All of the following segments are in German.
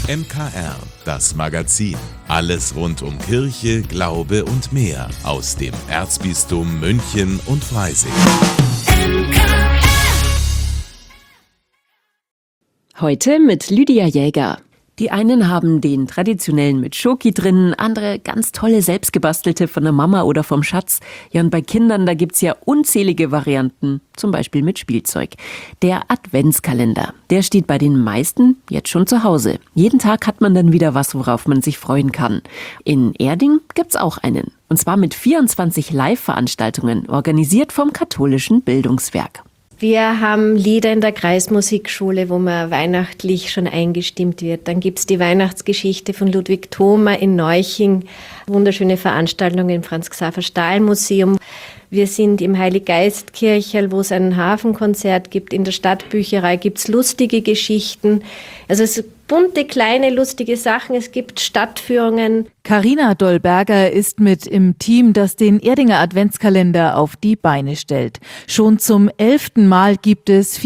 MKR, das Magazin. Alles rund um Kirche, Glaube und mehr aus dem Erzbistum München und Freising. Heute mit Lydia Jäger. Die einen haben den traditionellen mit Schoki drin, andere ganz tolle selbstgebastelte von der Mama oder vom Schatz. Ja, und bei Kindern, da gibt's ja unzählige Varianten, zum Beispiel mit Spielzeug. Der Adventskalender, der steht bei den meisten jetzt schon zu Hause. Jeden Tag hat man dann wieder was, worauf man sich freuen kann. In Erding gibt's auch einen. Und zwar mit 24 Live-Veranstaltungen, organisiert vom Katholischen Bildungswerk. Wir haben Lieder in der Kreismusikschule, wo man weihnachtlich schon eingestimmt wird. Dann gibt's die Weihnachtsgeschichte von Ludwig Thoma in Neuching. Wunderschöne Veranstaltungen im Franz-Xaver-Stahl-Museum. Wir sind im Heilig-Geist-Kircherl, wo es ein Hafenkonzert gibt. In der Stadtbücherei gibt's lustige Geschichten. Also es sind bunte, kleine, lustige Sachen. Es gibt Stadtführungen. Carina Dollberger ist mit im Team, das den Erdinger Adventskalender auf die Beine stellt. Schon zum 11. Mal gibt es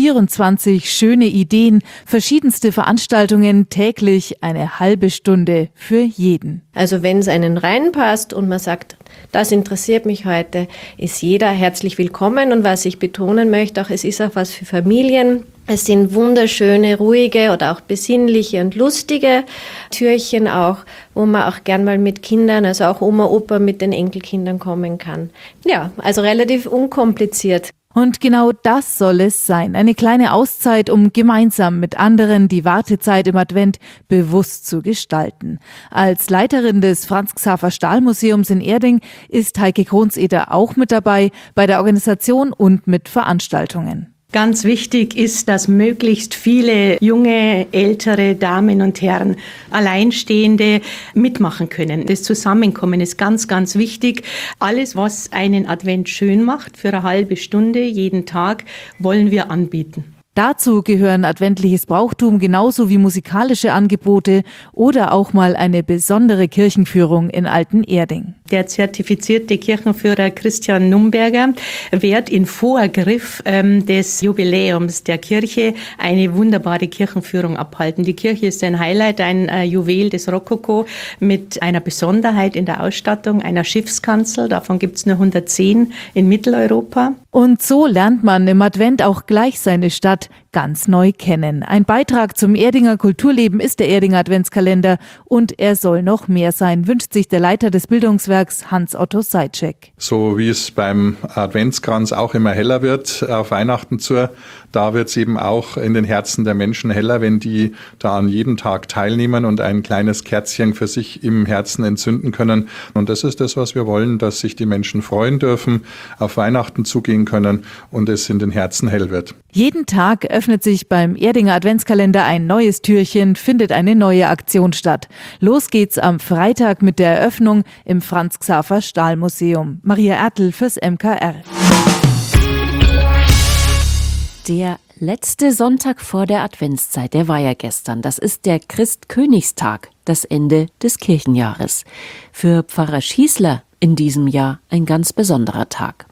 24 schöne Ideen, verschiedenste Veranstaltungen, täglich eine halbe Stunde für jeden. Also wenn es einen reinpasst und man sagt, das interessiert mich heute, ist jeder herzlich willkommen. Und was ich betonen möchte, auch es ist auch was für Familien. Es sind wunderschöne, ruhige oder auch besinnliche und lustige Türchen auch, wo man auch gern mal mit Kindern, also auch Oma, Opa mit den Enkelkindern kommen kann. Ja, also relativ unkompliziert. Und genau das soll es sein. Eine kleine Auszeit, um gemeinsam mit anderen die Wartezeit im Advent bewusst zu gestalten. Als Leiterin des Franz-Xaver-Stahl-Museums in Erding ist Heike Kronseder auch mit dabei bei der Organisation und mit Veranstaltungen. Ganz wichtig ist, dass möglichst viele junge, ältere Damen und Herren, Alleinstehende mitmachen können. Das Zusammenkommen ist ganz, ganz wichtig. Alles, was einen Advent schön macht, für eine halbe Stunde jeden Tag, wollen wir anbieten. Dazu gehören adventliches Brauchtum genauso wie musikalische Angebote oder auch mal eine besondere Kirchenführung in Alten-Erding. Der zertifizierte Kirchenführer Christian Numberger wird in Vorgriff des Jubiläums der Kirche eine wunderbare Kirchenführung abhalten. Die Kirche ist ein Highlight, ein Juwel des Rokoko mit einer Besonderheit in der Ausstattung, einer Schiffskanzel. Davon gibt es nur 110 in Mitteleuropa. Und so lernt man im Advent auch gleich seine Stadt ganz neu kennen. Ein Beitrag zum Erdinger Kulturleben ist der Erdinger Adventskalender und er soll noch mehr sein, wünscht sich der Leiter des Bildungswerks Hans-Otto Seitschek. So wie es beim Adventskranz auch immer heller wird auf Weihnachten zu, da wird es eben auch in den Herzen der Menschen heller, wenn die da an jedem Tag teilnehmen und ein kleines Kerzchen für sich im Herzen entzünden können. Und das ist das, was wir wollen, dass sich die Menschen freuen dürfen, auf Weihnachten zugehen können und es in den Herzen hell wird. Jeden Tag öffnet sich beim Erdinger Adventskalender ein neues Türchen, findet eine neue Aktion statt. Los geht's am Freitag mit der Eröffnung im Franz-Xaver-Stahl-Museum. Maria Ertl fürs MKR. Der letzte Sonntag vor der Adventszeit, der war ja gestern. Das ist der Christkönigstag, das Ende des Kirchenjahres. Für Pfarrer Schießler in diesem Jahr ein ganz besonderer Tag.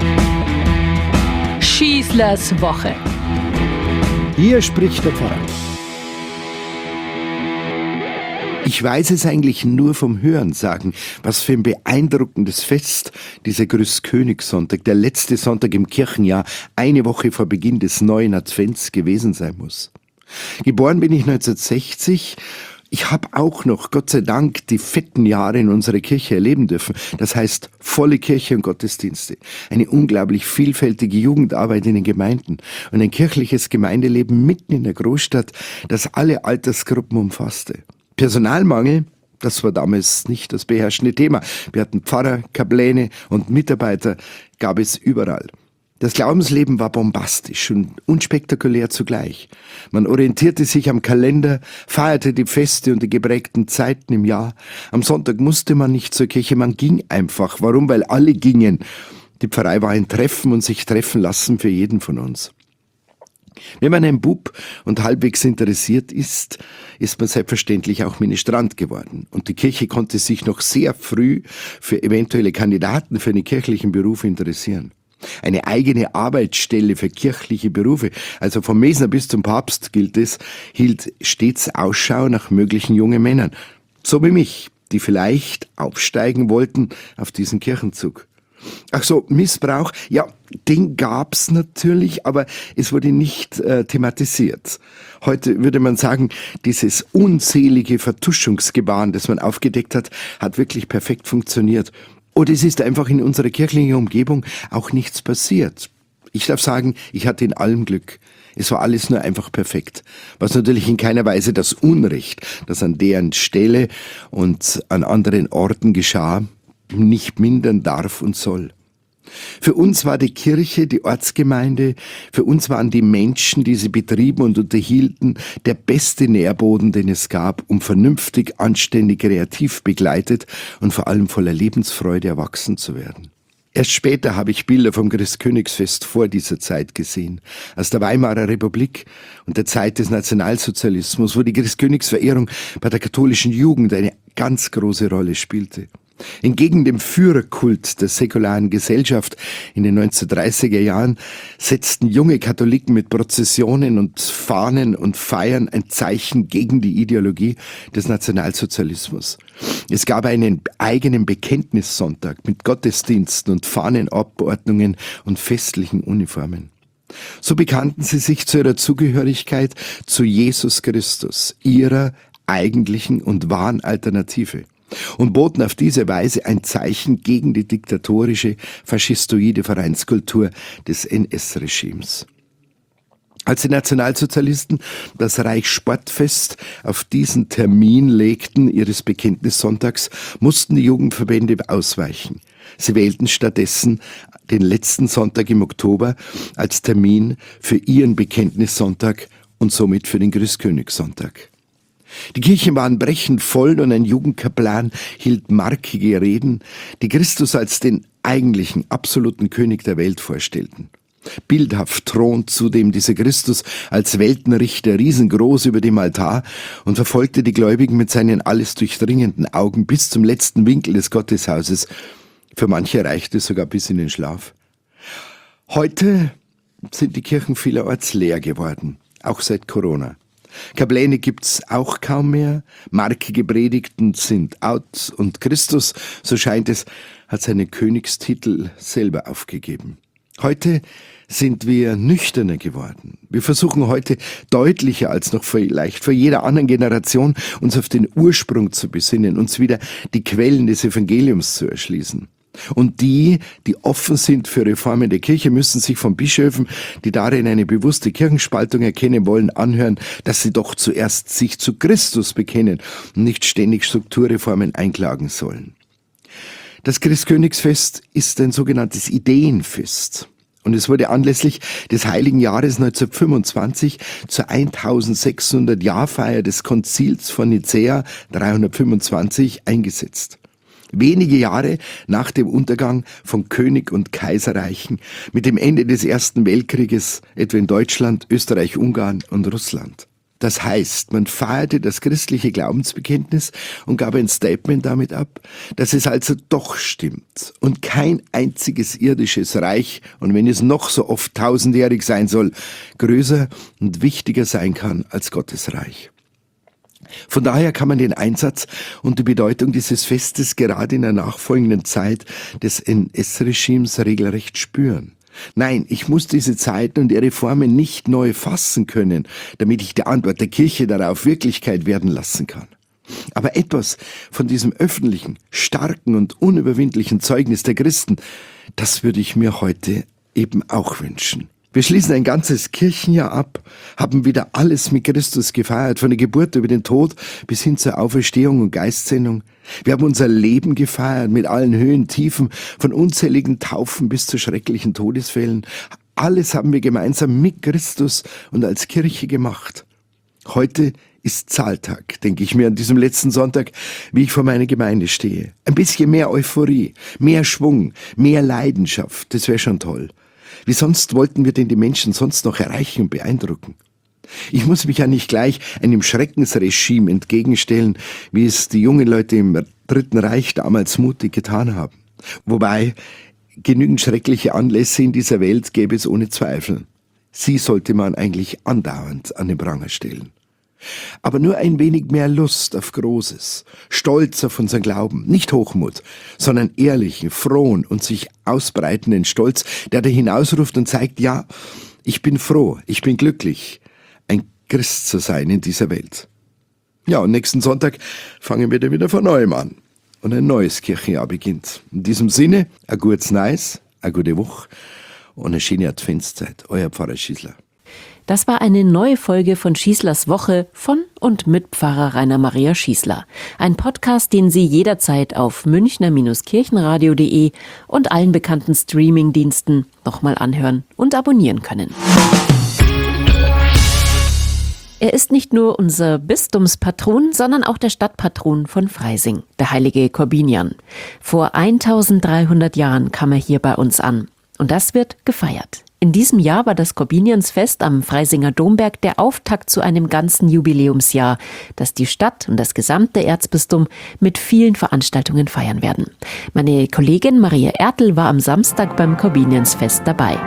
Schießlers Woche. Hier spricht der Pfarrer. Ich weiß es eigentlich nur vom Hörensagen, was für ein beeindruckendes Fest dieser Grüßkönigssonntag, der letzte Sonntag im Kirchenjahr, eine Woche vor Beginn des neuen Advents gewesen sein muss. Geboren bin ich 1960. Ich habe auch noch, Gott sei Dank, die fetten Jahre in unserer Kirche erleben dürfen. Das heißt, volle Kirche und Gottesdienste. Eine unglaublich vielfältige Jugendarbeit in den Gemeinden und ein kirchliches Gemeindeleben mitten in der Großstadt, das alle Altersgruppen umfasste. Personalmangel, das war damals nicht das beherrschende Thema. Wir hatten Pfarrer, Kapläne und Mitarbeiter, gab es überall. Das Glaubensleben war bombastisch und unspektakulär zugleich. Man orientierte sich am Kalender, feierte die Feste und die geprägten Zeiten im Jahr. Am Sonntag musste man nicht zur Kirche, man ging einfach. Warum? Weil alle gingen. Die Pfarrei war ein Treffen und sich treffen lassen für jeden von uns. Wenn man ein Bub und halbwegs interessiert ist, ist man selbstverständlich auch Ministrant geworden. Und die Kirche konnte sich noch sehr früh für eventuelle Kandidaten für einen kirchlichen Beruf interessieren. Eine eigene Arbeitsstelle für kirchliche Berufe, also vom Mesner bis zum Papst gilt es, hielt stets Ausschau nach möglichen jungen Männern. So wie mich, die vielleicht aufsteigen wollten auf diesen Kirchenzug. Ach so, Missbrauch, ja, den gab's natürlich, aber es wurde nicht thematisiert. Heute würde man sagen, dieses unzählige Vertuschungsgebaren, das man aufgedeckt hat, hat wirklich perfekt funktioniert. Oder es ist einfach in unserer kirchlichen Umgebung auch nichts passiert. Ich darf sagen, ich hatte in allem Glück. Es war alles nur einfach perfekt. Was natürlich in keiner Weise das Unrecht, das an deren Stelle und an anderen Orten geschah, nicht mindern darf und soll. Für uns war die Kirche, die Ortsgemeinde, für uns waren die Menschen, die sie betrieben und unterhielten, der beste Nährboden, den es gab, um vernünftig, anständig, kreativ begleitet und vor allem voller Lebensfreude erwachsen zu werden. Erst später habe ich Bilder vom Christkönigsfest vor dieser Zeit gesehen, aus der Weimarer Republik und der Zeit des Nationalsozialismus, wo die Christkönigsverehrung bei der katholischen Jugend eine ganz große Rolle spielte. Entgegen dem Führerkult der säkularen Gesellschaft in den 1930er Jahren setzten junge Katholiken mit Prozessionen und Fahnen und Feiern ein Zeichen gegen die Ideologie des Nationalsozialismus. Es gab einen eigenen Bekenntnissonntag mit Gottesdiensten und Fahnenabordnungen und festlichen Uniformen. So bekannten sie sich zu ihrer Zugehörigkeit zu Jesus Christus, ihrer eigentlichen und wahren Alternative, und boten auf diese Weise ein Zeichen gegen die diktatorische, faschistoide Vereinskultur des NS-Regimes. Als die Nationalsozialisten das Reichssportfest auf diesen Termin legten, ihres Bekenntnissonntags, mussten die Jugendverbände ausweichen. Sie wählten stattdessen den letzten Sonntag im Oktober als Termin für ihren Bekenntnissonntag und somit für den Christkönigssonntag. Die Kirchen waren brechend voll und ein Jugendkaplan hielt markige Reden, die Christus als den eigentlichen, absoluten König der Welt vorstellten. Bildhaft thront zudem dieser Christus als Weltenrichter riesengroß über dem Altar und verfolgte die Gläubigen mit seinen alles durchdringenden Augen bis zum letzten Winkel des Gotteshauses. Für manche reichte es sogar bis in den Schlaf. Heute sind die Kirchen vielerorts leer geworden, auch seit Corona. Kapläne gibt's auch kaum mehr, markige Predigten sind out und Christus, so scheint es, hat seinen Königstitel selber aufgegeben. Heute sind wir nüchterner geworden. Wir versuchen heute deutlicher als noch vielleicht vor jeder anderen Generation uns auf den Ursprung zu besinnen, uns wieder die Quellen des Evangeliums zu erschließen. Und die offen sind für Reformen der Kirche, müssen sich von Bischöfen, die darin eine bewusste Kirchenspaltung erkennen wollen, anhören, dass sie doch zuerst sich zu Christus bekennen und nicht ständig Strukturreformen einklagen sollen. Das Christkönigsfest ist ein sogenanntes Ideenfest. Und es wurde anlässlich des Heiligen Jahres 1925 zur 1600-Jahrfeier des Konzils von Nicäa 325 eingesetzt. Wenige Jahre nach dem Untergang von König- und Kaiserreichen, mit dem Ende des Ersten Weltkrieges, etwa in Deutschland, Österreich, Ungarn und Russland. Das heißt, man feierte das christliche Glaubensbekenntnis und gab ein Statement damit ab, dass es also doch stimmt und kein einziges irdisches Reich, und wenn es noch so oft tausendjährig sein soll, größer und wichtiger sein kann als Gottes Reich. Von daher kann man den Einsatz und die Bedeutung dieses Festes gerade in der nachfolgenden Zeit des NS-Regimes regelrecht spüren. Nein, ich muss diese Zeiten und ihre Formen nicht neu fassen können, damit ich die Antwort der Kirche darauf Wirklichkeit werden lassen kann. Aber etwas von diesem öffentlichen, starken und unüberwindlichen Zeugnis der Christen, das würde ich mir heute eben auch wünschen. Wir schließen ein ganzes Kirchenjahr ab, haben wieder alles mit Christus gefeiert, von der Geburt über den Tod bis hin zur Auferstehung und Geistsendung. Wir haben unser Leben gefeiert mit allen Höhen, Tiefen, von unzähligen Taufen bis zu schrecklichen Todesfällen. Alles haben wir gemeinsam mit Christus und als Kirche gemacht. Heute ist Zahltag, denke ich mir an diesem letzten Sonntag, wie ich vor meiner Gemeinde stehe. Ein bisschen mehr Euphorie, mehr Schwung, mehr Leidenschaft, das wäre schon toll. Wie sonst wollten wir denn die Menschen sonst noch erreichen und beeindrucken? Ich muss mich ja nicht gleich einem Schreckensregime entgegenstellen, wie es die jungen Leute im Dritten Reich damals mutig getan haben. Wobei, Genügend schreckliche Anlässe in dieser Welt gäbe es ohne Zweifel. Sie sollte man eigentlich andauernd an den Pranger stellen. Aber nur ein wenig mehr Lust auf Großes, Stolz auf unseren Glauben, nicht Hochmut, sondern ehrlichen, frohen und sich ausbreitenden Stolz, der da hinausruft und zeigt, ja, ich bin froh, ich bin glücklich, ein Christ zu sein in dieser Welt. Ja, und nächsten Sonntag fangen wir dann wieder von neuem an und ein neues Kirchenjahr beginnt. In diesem Sinne, ein gutes Neues, eine gute Woche und eine schöne Adventszeit. Euer Pfarrer Schießler. Das war eine neue Folge von Schießlers Woche von und mit Pfarrer Rainer Maria Schießler. Ein Podcast, den Sie jederzeit auf münchner-kirchenradio.de und allen bekannten Streamingdiensten nochmal anhören und abonnieren können. Er ist nicht nur unser Bistumspatron, sondern auch der Stadtpatron von Freising, der heilige Korbinian. Vor 1300 Jahren kam er hier bei uns an. Und das wird gefeiert. In diesem Jahr war das Korbiniansfest am Freisinger Domberg der Auftakt zu einem ganzen Jubiläumsjahr, das die Stadt und das gesamte Erzbistum mit vielen Veranstaltungen feiern werden. Meine Kollegin Maria Ertl war am Samstag beim Korbiniansfest dabei.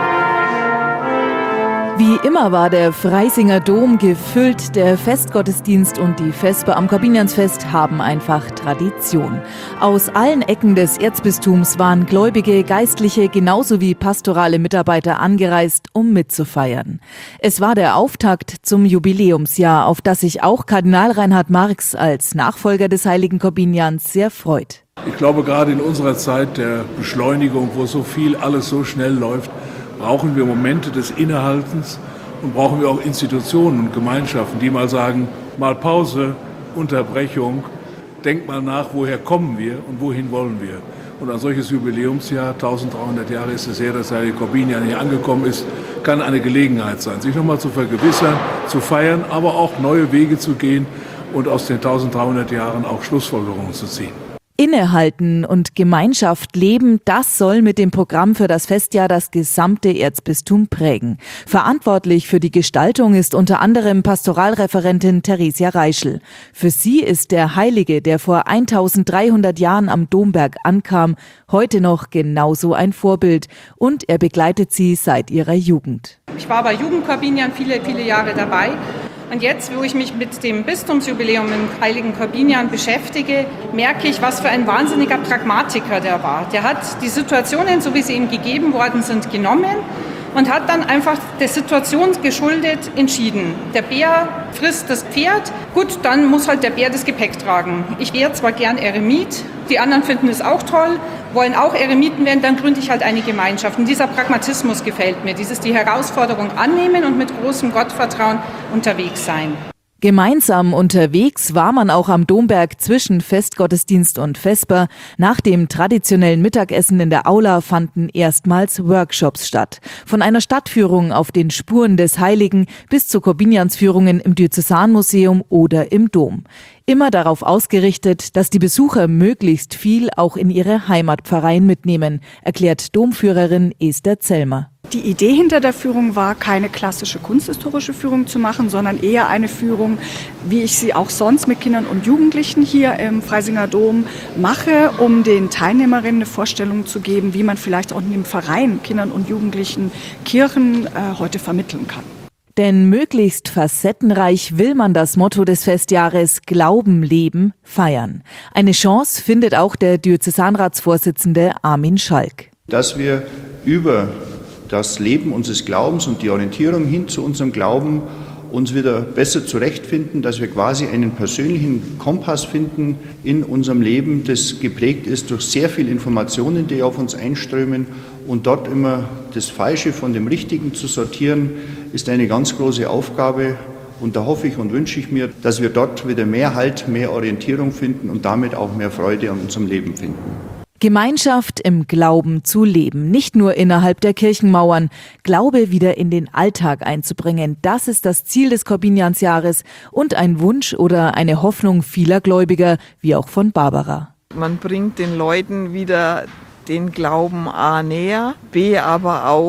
Wie immer war der Freisinger Dom gefüllt. Der Festgottesdienst und die Vesper am Korbiniansfest haben einfach Tradition. Aus allen Ecken des Erzbistums waren Gläubige, Geistliche genauso wie pastorale Mitarbeiter angereist, um mitzufeiern. Es war der Auftakt zum Jubiläumsjahr, auf das sich auch Kardinal Reinhard Marx als Nachfolger des heiligen Korbinians sehr freut. Ich glaube, gerade in unserer Zeit der Beschleunigung, wo so viel alles so schnell läuft, brauchen wir Momente des Innehaltens und brauchen wir auch Institutionen und Gemeinschaften, die mal sagen, mal Pause, Unterbrechung, denk mal nach, woher kommen wir und wohin wollen wir. Und ein solches Jubiläumsjahr, 1300 Jahre ist es her, dass Heilige Korbinian hier angekommen ist, kann eine Gelegenheit sein, sich nochmal zu vergewissern, zu feiern, aber auch neue Wege zu gehen und aus den 1300 Jahren auch Schlussfolgerungen zu ziehen. Innehalten und Gemeinschaft leben, das soll mit dem Programm für das Festjahr das gesamte Erzbistum prägen. Verantwortlich für die Gestaltung ist unter anderem Pastoralreferentin Theresia Reischl. Für sie ist der Heilige, der vor 1300 Jahren am Domberg ankam, heute noch genauso ein Vorbild und er begleitet sie seit ihrer Jugend. Ich war bei Jugendkorbinian viele Jahre dabei. Und jetzt, wo ich mich mit dem Bistumsjubiläum im heiligen Korbinian beschäftige, merke ich, was für ein wahnsinniger Pragmatiker der war. Der hat die Situationen, so wie sie ihm gegeben worden sind, genommen und hat dann einfach der Situation geschuldet entschieden. Der Bär frisst das Pferd, gut, dann muss halt der Bär das Gepäck tragen. Ich wäre zwar gern Eremit, die anderen finden es auch toll, wollen auch Eremiten werden, dann gründe ich halt eine Gemeinschaft. Und dieser Pragmatismus gefällt mir, dieses die Herausforderung annehmen und mit großem Gottvertrauen unterwegs sein. Gemeinsam unterwegs war man auch am Domberg zwischen Festgottesdienst und Vesper. Nach dem traditionellen Mittagessen in der Aula fanden erstmals Workshops statt. Von einer Stadtführung auf den Spuren des Heiligen bis zu Korbiniansführungen im Diözesanmuseum oder im Dom. Immer darauf ausgerichtet, dass die Besucher möglichst viel auch in ihre Heimatpfarreien mitnehmen, erklärt Domführerin Esther Zellmer. Die Idee hinter der Führung war, keine klassische kunsthistorische Führung zu machen, sondern eher eine Führung, wie ich sie auch sonst mit Kindern und Jugendlichen hier im Freisinger Dom mache, um den Teilnehmerinnen eine Vorstellung zu geben, wie man vielleicht auch in dem Verein Kindern und Jugendlichen Kirchen heute vermitteln kann. Denn möglichst facettenreich will man das Motto des Festjahres Glauben, Leben, feiern. Eine Chance findet auch der Diözesanratsvorsitzende Armin Schalk. Dass wir über das Leben unseres Glaubens und die Orientierung hin zu unserem Glauben uns wieder besser zurechtfinden, dass wir quasi einen persönlichen Kompass finden in unserem Leben, das geprägt ist durch sehr viele Informationen, die auf uns einströmen. Und dort immer das Falsche von dem Richtigen zu sortieren, ist eine ganz große Aufgabe. Und da hoffe ich und wünsche ich mir, dass wir dort wieder mehr Halt, mehr Orientierung finden und damit auch mehr Freude an unserem Leben finden. Gemeinschaft im Glauben zu leben, nicht nur innerhalb der Kirchenmauern. Glaube wieder in den Alltag einzubringen, das ist das Ziel des Korbiniansjahres und ein Wunsch oder eine Hoffnung vieler Gläubiger, wie auch von Barbara. Man bringt den Leuten wieder den Glauben A näher, B aber auch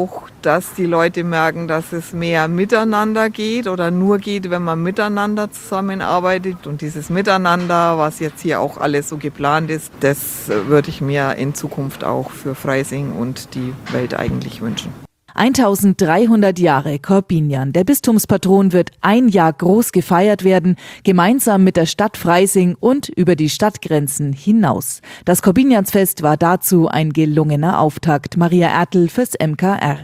dass die Leute merken, dass es mehr miteinander geht oder nur geht, wenn man miteinander zusammenarbeitet. Und dieses Miteinander, was jetzt hier auch alles so geplant ist, das würde ich mir in Zukunft auch für Freising und die Welt eigentlich wünschen. 1300 Jahre Korbinian. Der Bistumspatron wird ein Jahr groß gefeiert werden, gemeinsam mit der Stadt Freising und über die Stadtgrenzen hinaus. Das Korbiniansfest war dazu ein gelungener Auftakt. Maria Ertl fürs MKR.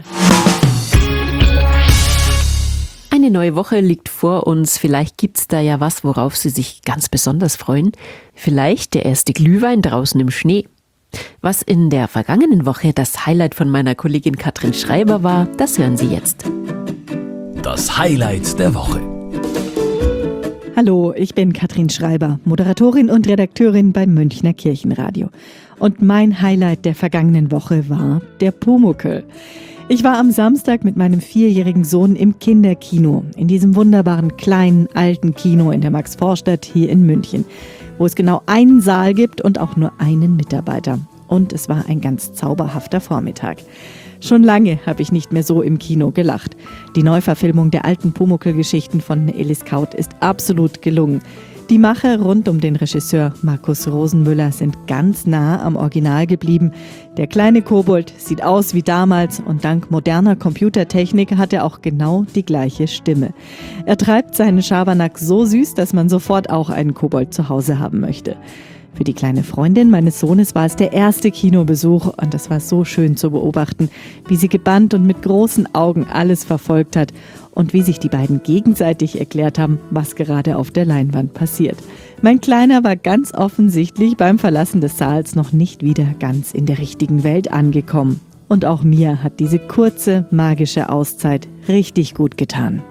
Eine neue Woche liegt vor uns. Vielleicht gibt's da ja was, worauf Sie sich ganz besonders freuen. Vielleicht der erste Glühwein draußen im Schnee. Was in der vergangenen Woche das Highlight von meiner Kollegin Katrin Schreiber war, das hören Sie jetzt. Das Highlight der Woche. Hallo, ich bin Katrin Schreiber, Moderatorin und Redakteurin beim Münchner Kirchenradio. Und mein Highlight der vergangenen Woche war der Pumuckl. Ich war am Samstag mit meinem 4-jährigen Sohn im Kinderkino, in diesem wunderbaren kleinen alten Kino in der Max-Vorstadt hier in München, wo es genau einen Saal gibt und auch nur einen Mitarbeiter. Und es war ein ganz zauberhafter Vormittag. Schon lange habe ich nicht mehr so im Kino gelacht. Die Neuverfilmung der alten Pumuckl-Geschichten von Elis Kaut ist absolut gelungen. Die Macher rund um den Regisseur Markus Rosenmüller sind ganz nah am Original geblieben. Der kleine Kobold sieht aus wie damals und dank moderner Computertechnik hat er auch genau die gleiche Stimme. Er treibt seinen Schabernack so süß, dass man sofort auch einen Kobold zu Hause haben möchte. Für die kleine Freundin meines Sohnes war es der erste Kinobesuch und es war so schön zu beobachten, wie sie gebannt und mit großen Augen alles verfolgt hat und wie sich die beiden gegenseitig erklärt haben, was gerade auf der Leinwand passiert. Mein Kleiner war ganz offensichtlich beim Verlassen des Saals noch nicht wieder ganz in der richtigen Welt angekommen. Und auch mir hat diese kurze, magische Auszeit richtig gut getan.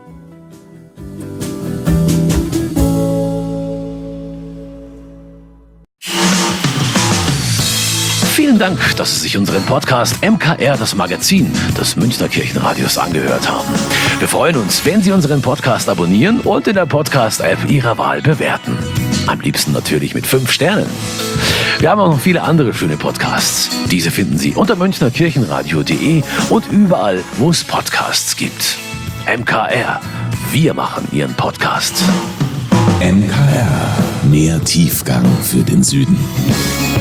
Vielen Dank, dass Sie sich unseren Podcast MKR, das Magazin des Münchner Kirchenradios, angehört haben. Wir freuen uns, wenn Sie unseren Podcast abonnieren und in der Podcast-App Ihrer Wahl bewerten. Am liebsten natürlich mit 5 Sternen. Wir haben auch noch viele andere schöne Podcasts. Diese finden Sie unter münchnerkirchenradio.de und überall, wo es Podcasts gibt. MKR, wir machen Ihren Podcast. MKR, mehr Tiefgang für den Süden.